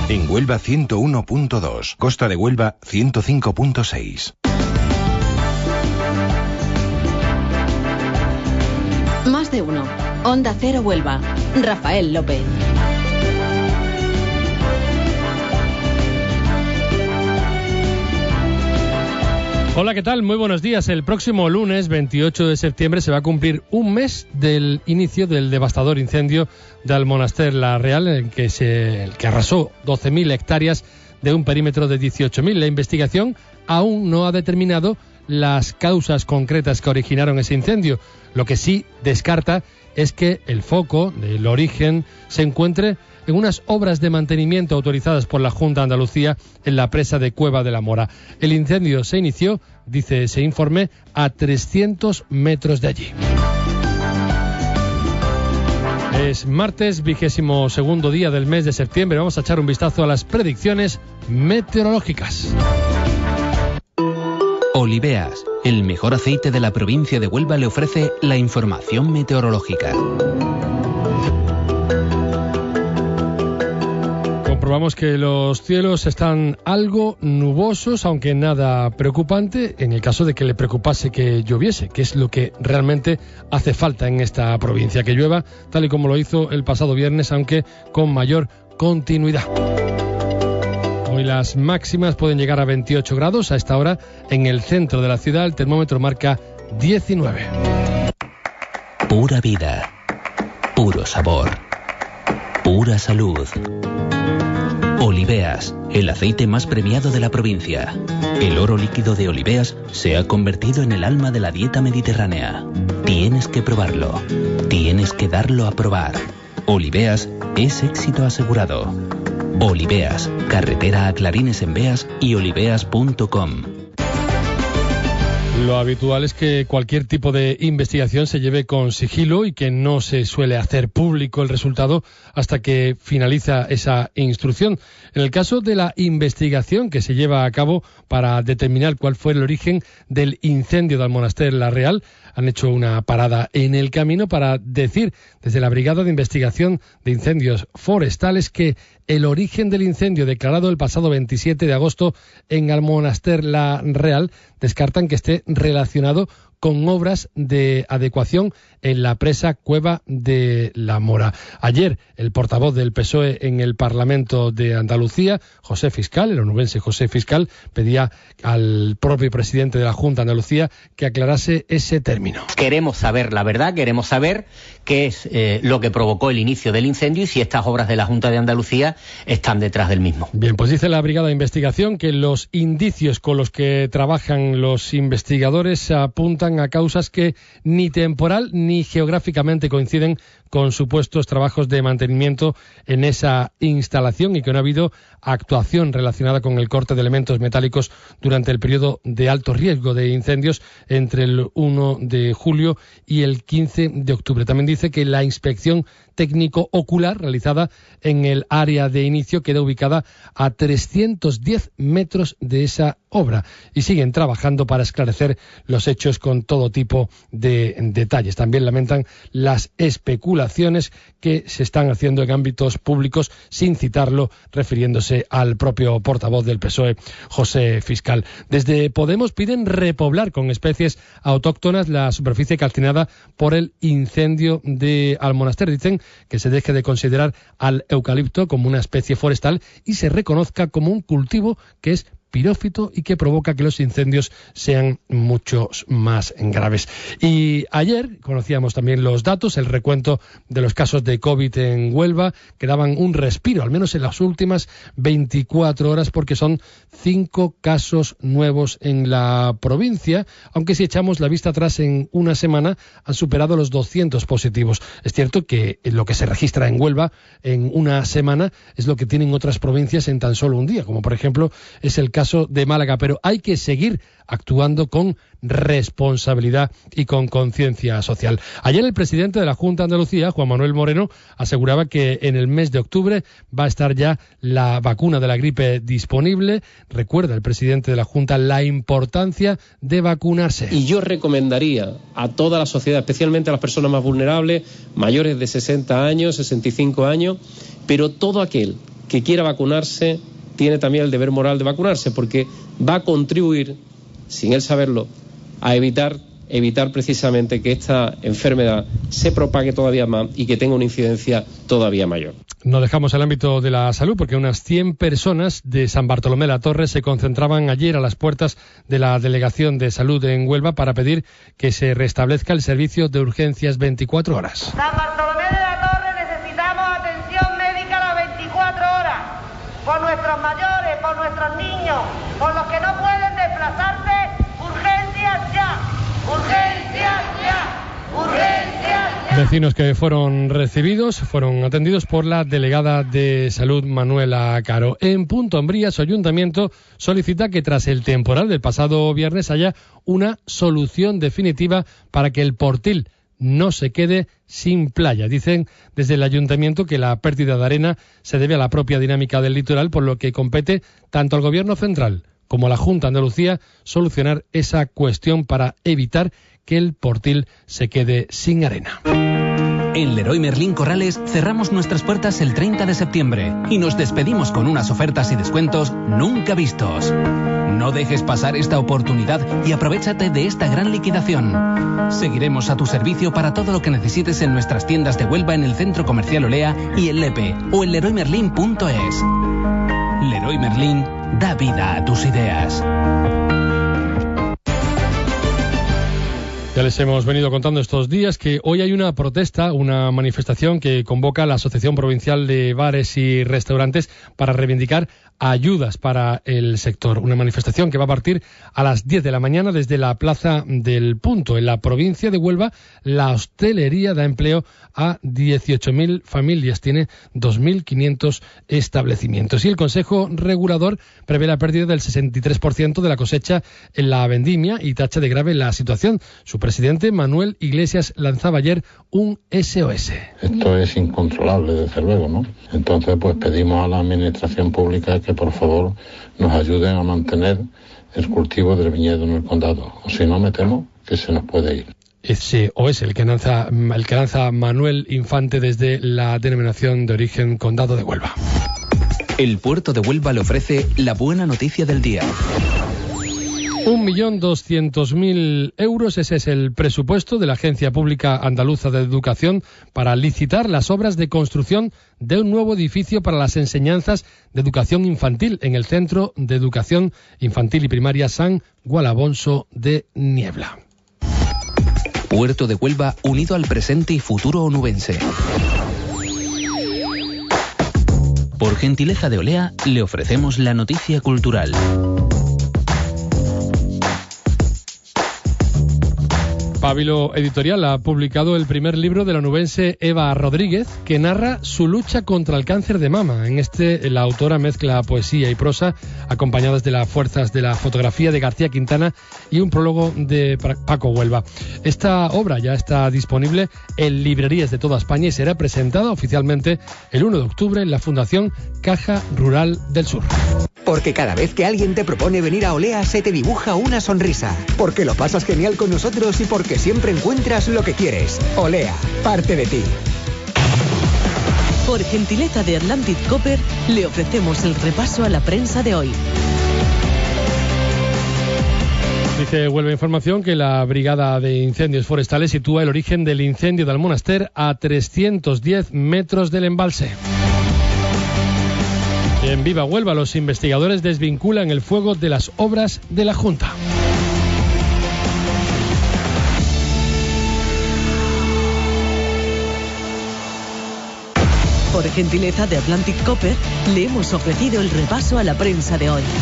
En Huelva 101.2, Costa de Huelva 105.6. Más de uno. Onda Cero Huelva. Rafael López. Hola, ¿qué tal? Muy buenos días. El próximo lunes, 28 de septiembre, se va a cumplir un mes del inicio del devastador incendio de Almonaster la Real, el que arrasó 12.000 hectáreas de un perímetro de 18.000. La investigación aún no ha determinado las causas concretas que originaron ese incendio. Lo que sí descarta es que el foco del origen se encuentre en unas obras de mantenimiento autorizadas por la Junta de Andalucía en la presa de Cueva de la Mora. El incendio se inició, dice ese informe, a 300 metros de allí. Es martes, 22º día del mes de septiembre. Vamos a echar un vistazo a las predicciones meteorológicas. Oliveas, el mejor aceite de la provincia de Huelva, le ofrece la información meteorológica. Comprobamos que los cielos están algo nubosos, aunque nada preocupante, en el caso de que le preocupase que lloviese, que es lo que realmente hace falta en esta provincia, que llueva tal y como lo hizo el pasado viernes, aunque con mayor continuidad. Hoy las máximas pueden llegar a 28 grados. A esta hora, en el centro de la ciudad, el termómetro marca 19. Pura vida, puro sabor, pura salud. Oliveas, el aceite más premiado de la provincia. El oro líquido de Oliveas se ha convertido en el alma de la dieta mediterránea. Tienes que probarlo. Tienes que darlo a probar. Oliveas es éxito asegurado. Oliveas, carretera a Clarines en Beas y oliveas.com. Lo habitual es que cualquier tipo de investigación se lleve con sigilo y que no se suele hacer público el resultado hasta que finaliza esa instrucción. En el caso de la investigación que se lleva a cabo para determinar cuál fue el origen del incendio de Almonaster la Real, han hecho una parada en el camino para decir desde la Brigada de Investigación de Incendios Forestales que el origen del incendio declarado el pasado 27 de agosto en Almonaster la Real descartan que esté relacionado con obras de adecuación en la presa Cueva de la Mora. Ayer, el portavoz del PSOE en el Parlamento de Andalucía, José Fiscal, el onubense José Fiscal, pedía al propio presidente de la Junta de Andalucía que aclarase ese término. Queremos saber la verdad, queremos saber qué es lo que provocó el inicio del incendio y si estas obras de la Junta de Andalucía están detrás del mismo. Bien, pues dice la Brigada de Investigación que los indicios con los que trabajan los investigadores apuntan a causas que ni temporal ni geográficamente coinciden con supuestos trabajos de mantenimiento en esa instalación y que no ha habido actuación relacionada con el corte de elementos metálicos durante el periodo de alto riesgo de incendios entre el 1 de julio y el 15 de octubre. También dice que la inspección técnico ocular realizada en el área de inicio queda ubicada a 310 metros de esa obra y siguen trabajando para esclarecer los hechos con todo tipo de detalles. También lamentan las especulaciones que se están haciendo en ámbitos públicos sin citarlo, refiriéndose al propio portavoz del PSOE, José Fiscal. Desde Podemos piden repoblar con especies autóctonas la superficie calcinada por el incendio de Almonaster. Dicen que se deje de considerar al eucalipto como una especie forestal y se reconozca como un cultivo que es pirófito y que provoca que los incendios sean muchos más graves. Y ayer conocíamos también los datos, el recuento de los casos de COVID en Huelva, que daban un respiro, al menos en las últimas 24 horas, porque son 5 casos nuevos en la provincia, aunque si echamos la vista atrás en una semana han superado los 200 positivos. Es cierto que lo que se registra en Huelva en una semana es lo que tienen otras provincias en tan solo un día, como por ejemplo es el caso de Málaga, pero hay que seguir actuando con responsabilidad y con conciencia social. Ayer el presidente de la Junta de Andalucía, Juan Manuel Moreno, aseguraba que en el mes de octubre va a estar ya la vacuna de la gripe disponible. Recuerda el presidente de la Junta la importancia de vacunarse. Y yo recomendaría a toda la sociedad, especialmente a las personas más vulnerables, mayores de 60 años, 65 años, pero todo aquel que quiera vacunarse tiene también el deber moral de vacunarse, porque va a contribuir, sin él saberlo, a evitar precisamente que esta enfermedad se propague todavía más y que tenga una incidencia todavía mayor. No dejamos el ámbito de la salud porque unas 100 personas de San Bartolomé de la Torre se concentraban ayer a las puertas de la Delegación de Salud en Huelva para pedir que se restablezca el servicio de urgencias 24 horas. San Bartolomé de la Torre necesitamos atención médica las 24 horas, por nuestros mayores, por nuestros niños, por los que no pueden desplazarse, urgencias ya, urgencias ya. Vecinos que fueron atendidos por la delegada de Salud Manuela Caro. En Punta Umbría, su ayuntamiento solicita que tras el temporal del pasado viernes haya una solución definitiva para que el Portil no se quede sin playa. Dicen desde el ayuntamiento que la pérdida de arena se debe a la propia dinámica del litoral, por lo que compete tanto al Gobierno central como a la Junta de Andalucía solucionar esa cuestión para evitar que el Portil se quede sin arena. En Leroy Merlin Corrales cerramos nuestras puertas el 30 de septiembre y nos despedimos con unas ofertas y descuentos nunca vistos. No dejes pasar esta oportunidad y aprovéchate de esta gran liquidación. Seguiremos a tu servicio para todo lo que necesites en nuestras tiendas de Huelva, en el Centro Comercial Olea y en Lepe o en leroymerlin.es. Leroy Merlin da vida a tus ideas. Ya les hemos venido contando estos días que hoy hay una protesta, una manifestación que convoca la Asociación Provincial de Bares y Restaurantes para reivindicar ayudas para el sector. Una manifestación que va a partir a las 10 de la mañana desde la Plaza del Punto. En la provincia de Huelva, la hostelería da empleo a 18.000 familias. Tiene 2.500 establecimientos. Y el Consejo Regulador prevé la pérdida del 63% de la cosecha en la vendimia y tacha de grave la situación. Su presidente, Manuel Iglesias, lanzaba ayer un SOS. Esto es incontrolable, desde luego, ¿no? Entonces, pues pedimos a la Administración Pública que por favor nos ayuden a mantener el cultivo del viñedo en el condado. O si no, me temo que se nos puede ir. SOS, el que lanza Manuel Infante desde la denominación de origen Condado de Huelva. El puerto de Huelva le ofrece la buena noticia del día. 1.200.000 euros, ese es el presupuesto de la Agencia Pública Andaluza de Educación para licitar las obras de construcción de un nuevo edificio para las enseñanzas de educación infantil en el Centro de Educación Infantil y Primaria San Gualabonso de Niebla. Puerto de Huelva unido al presente y futuro onubense. Por gentileza de Olea, le ofrecemos la noticia cultural. Pábilo Editorial ha publicado el primer libro de la onubense Eva Rodríguez, que narra su lucha contra el cáncer de mama. En la autora mezcla poesía y prosa, acompañadas de las fuerzas de la fotografía de García Quintana y un prólogo de Paco Huelva. Esta obra ya está disponible en librerías de toda España y será presentada oficialmente el 1 de octubre en la Fundación Caja Rural del Sur. Porque cada vez que alguien te propone venir a Olea se te dibuja una sonrisa. Porque lo pasas genial con nosotros y porque siempre encuentras lo que quieres. Olea, parte de ti. Por gentileza de Atlantic Copper, le ofrecemos el repaso a la prensa de hoy. Dice Huelva Información que la Brigada de Incendios Forestales sitúa el origen del incendio del Monaster a 310 metros del embalse. En Viva Huelva, los investigadores desvinculan el fuego de las obras de la Junta. Por gentileza de Atlantic Copper, le hemos ofrecido el repaso a la prensa de hoy.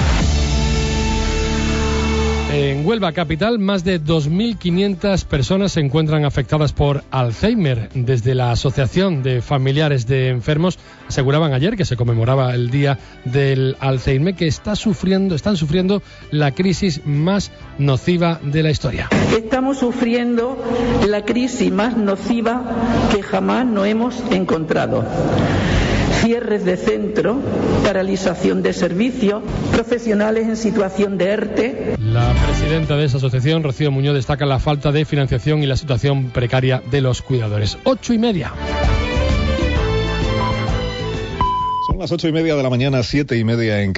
En Huelva capital, más de 2.500 personas se encuentran afectadas por Alzheimer. Desde la Asociación de Familiares de Enfermos aseguraban ayer que se conmemoraba el Día del Alzheimer, que están sufriendo la crisis más nociva de la historia. Estamos sufriendo la crisis más nociva que jamás nos hemos encontrado. Cierres de centro, paralización de servicios, profesionales en situación de ERTE. La presidenta de esa asociación, Rocío Muñoz, destaca la falta de financiación y la situación precaria de los cuidadores. 8:30. Son las 8:30 de la mañana, 7:30 en